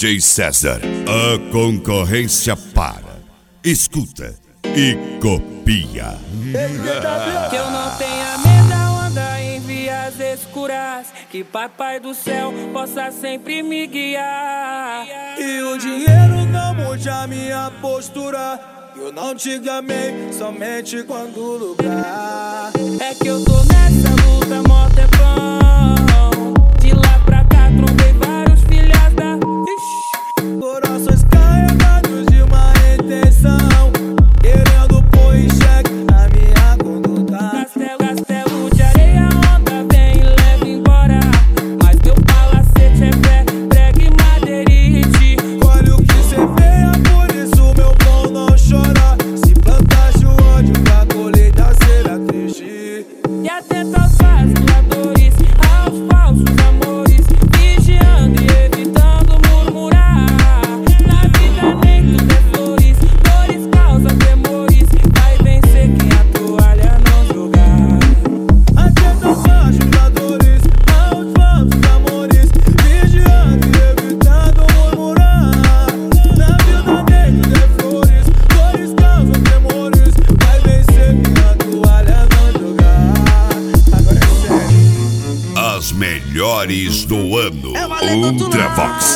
DJ César, a concorrência para, escuta e copia. Que eu não tenha medo, onda em vias escuras, que papai do céu possa sempre me guiar. E o dinheiro não mude a minha postura, eu não te amei somente quando lugar. É que eu tô nessa luta mó tempão, de lá pra cá trombei vários filhas da... Corações carregados de uma intenção, querendo pôr em xeque a minha conduta. Castelo de areia, onda vem e leva embora, mas meu palacete é fé, prega e madeirite. Olha o que cê veia, por isso meu pão não chora. Se plantaste o ódio pra colheita será triste. E atenta aos vaciladores, aos falsos amores, vigiando e evitando murmurar. Na vida nem tudo é flores, dores causam temores, vai vencer quem a toalha não jogar. Atenta aos ajudadores, aos falsos amores, vigiando e evitando murmurar. Na vida nem tudo é flores, dores causam temores, vai vencer quem a toalha não jogar. Agora é sério. As melhores do ano, Ultravox.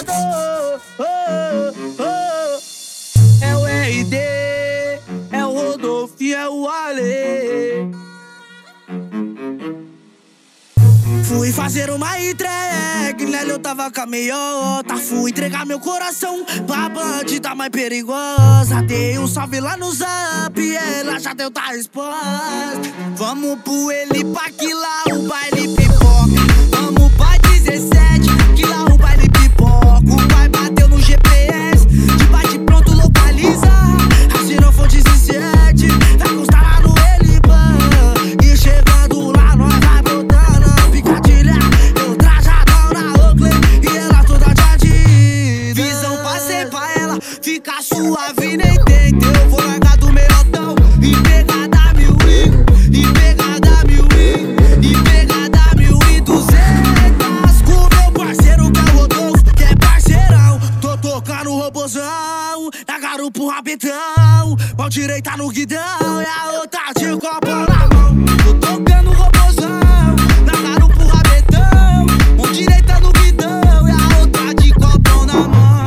É o RD, é o Rodolfo e é o Ale. Fui fazer uma entrega, nela eu tava com a meiota. Fui entregar meu coração pra bandida mais perigosa. Dei um salve lá no Zap e ela já deu da resposta. Vamos pro Elipa que lá o baile pipoca. Vamos pra 17 que lá o baile pipoca. O pai bateu no GPS, de bate pronto localiza. Se não for 17, vai constar lá no Elipa. E chegando lá nós vai botando a picadilha. Eu trajadão na Oakley e ela toda de Adidas. Visão passei pra ela, fica suave nem tenta. Eu vou largar do meiotão e pegar da 1000 e pegar da 1000 e pegar da 1200. Com meu parceiro que é o Rodolfo, que é parceirão. Tô tocando o robozão, na garupa o rabetão. Mão direita no guidão e a outra de copo na mão. Tô tocando o robozão, na garupa o rabetão. Mão direita no guidão e a outra de copo na mão.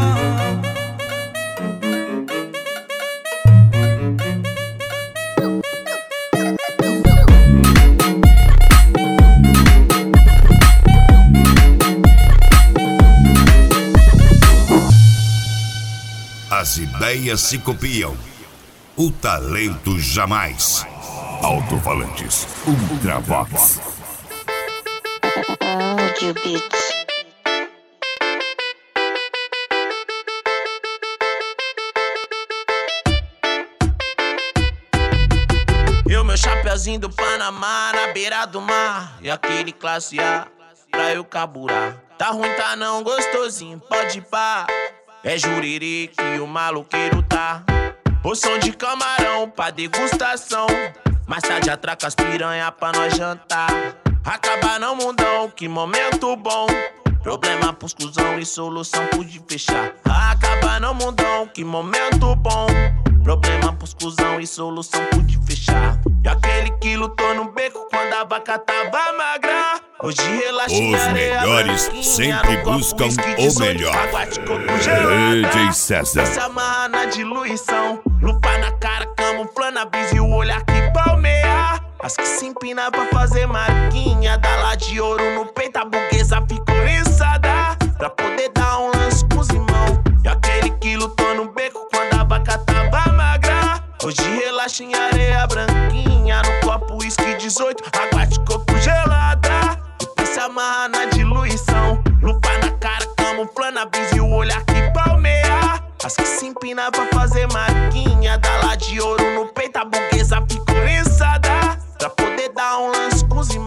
As ideias se copiam, o talento jamais. Alto-falantes, Ultravox. Audio Beats. Eu, meu chapeuzinho do Panamá, na beira do mar. E aquele classe A, pra eu carburar. Tá ruim, tá não, gostosinho, pode ir pá. É juriri que o maloqueiro tá. Porção de camarão pra degustação. Mais tarde atraca as piranha pra nós jantar. Acabar no mundão, que momento bom. Problema pros cuzão e solução pude fechar. Acabar no mundão, que momento bom. Problema pros cuzão e solução pude fechar. E aquele que lutou no beco quando a vaca tava magra. Hoje relaxa. Os melhores sempre buscam o melhor. DJ César. Se amarra na diluição. Lupa na cara, camuflando a brisa e o olhar que palmeia. As que se empina pra fazer marquinha. Dá lá de ouro no peito, a burguesa ficou oriçada. Pra poder dar um lance com os irmãos. E aquele que lutou no beco quando a vaca tava magra. Hoje relaxa em areia branquinha. No copo uísque 18, água de coco gelada. Se amarra na diluição. Lupa na cara, camuflando a brisa e o olhar que palmeia. As que se empina pra fazer marquinha. Dá lá de ouro no peito, a burguesa ficou oriçada. Pra poder dar um lance com os irmãos.